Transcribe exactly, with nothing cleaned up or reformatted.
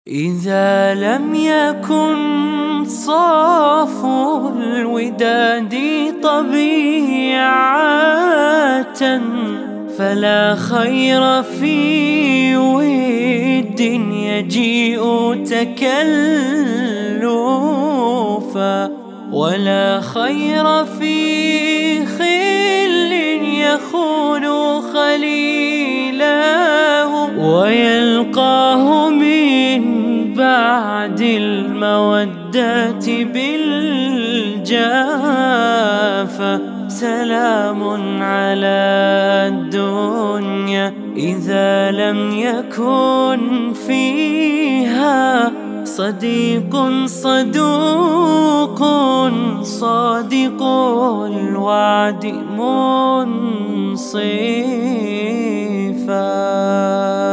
إذا لم يكن صافو الوداد طبيعة فلا خير في ود يجيء تكلفا، ولا خير في خل يخون خليله ويلقاه من بعد المودة بالجافة. سلام على الدنيا إذا لم يكن فيها صديق صدوق صادق الوعد منصفا.